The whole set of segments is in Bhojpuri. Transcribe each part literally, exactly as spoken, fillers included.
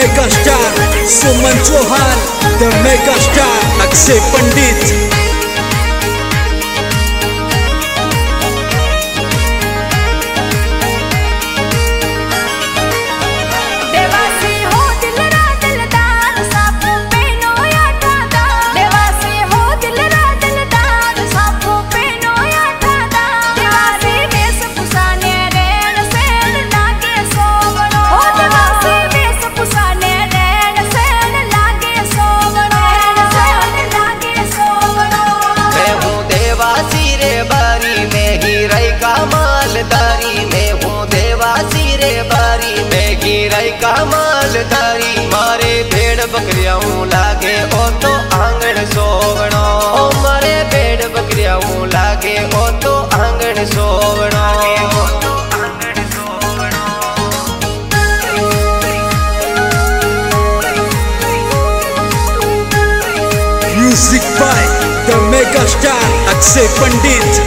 Mega star Suman Chauhan, the mega star Akshay Pandit. मालदारी में हूँ देवासी रे बारी में गिराई का मालदारी। मारे भेड़ बकरिया लागे ओ तो आंगन सोवनो, ओ मारे भेड़ बकरिया लागे ओ तो आंगन सोवनो। Music by the mega star Akshay Pandit.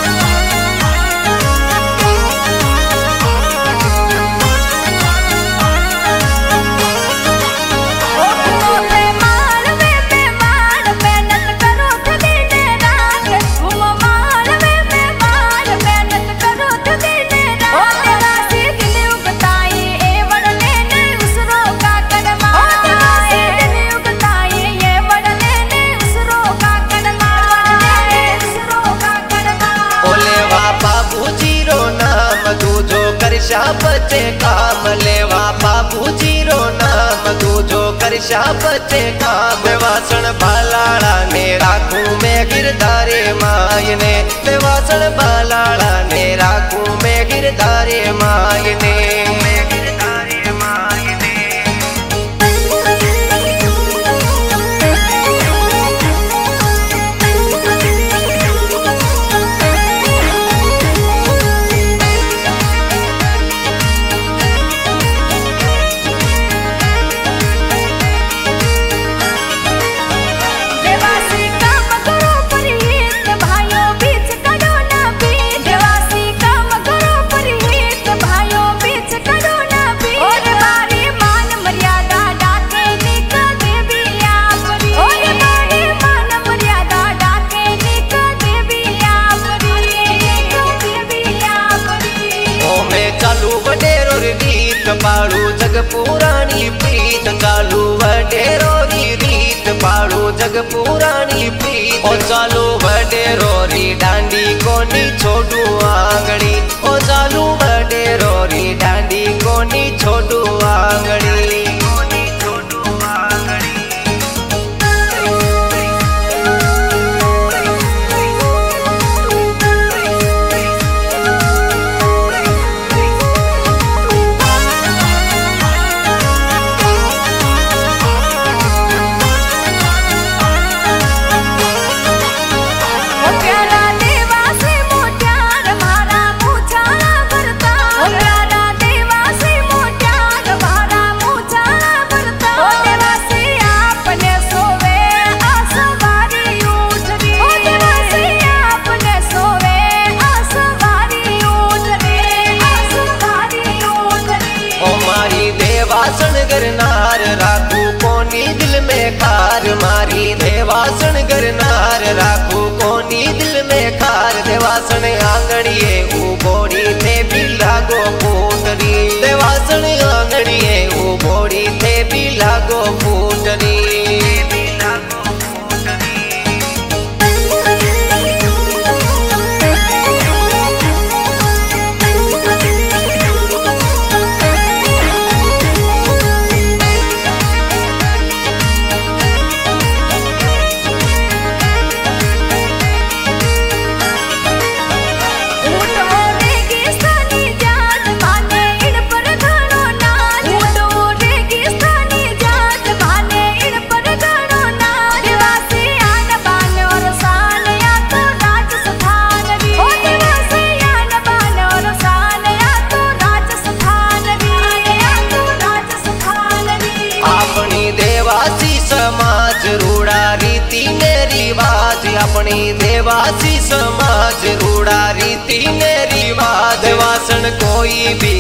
बचे काम लेवा बाबू जीरो नाम दूजो कर बचे काम। वासण बालाड़ा ने राखू में गिरधारे मायने, वासण बालाड़ा ने राखू में गिरधारे मायने। पाड़ू जग पुरानी प्रीत चालू वडेरो री रीत, पाड़ू जग पुरानी प्रीत। ओ चालू वडेरो री डांडी कोनी छोड़ू आंगड़ी, ओ चालू वडेरो री डांडी कोनी छोड़ू आंगड़ी। देवासन गरनार राखू कोनी दिल में खार, मारी देवासन गरनार राखू कोनी दिल में खार। देवासन आंगड़िए ऊ बोड़ी थे भी लागो फूटरी, देवासन आंगड़िए ऊ बोड़ी थे भी लागो फूटरी। अपनी देवासी समाज रूड़ा रीति ने रिवाज। वासन कोई भी